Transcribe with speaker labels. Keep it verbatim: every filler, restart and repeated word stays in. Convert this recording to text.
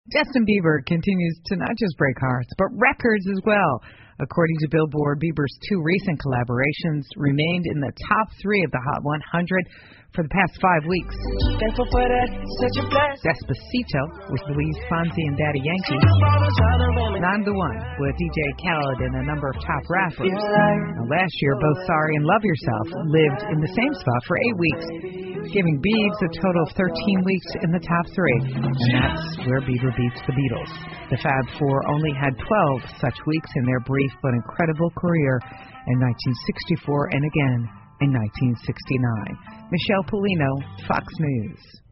Speaker 1: Justin Bieber continues to not just break hearts, but records as well. According to Billboard, Bieber's two recent collaborations remained in the top three of the Hot one hundred for the past five weeks.
Speaker 2: Thankful for that, such a blessing.
Speaker 1: Despacito with Luis Fonsi and Daddy Yankee. And I'm the One with D J Khaled and a number of top rappers. Now, last year, both Sorry and Love Yourself lived in the same spot for eight weeks, giving Biebs a total of thirteen weeks in the top three. And that's where Bieber beats the Beatles. The Fab Four only had twelve such weeks in their brief but incredible career in nineteen sixty-four and again in nineteen sixty-nine. Michelle Polino, Fox News.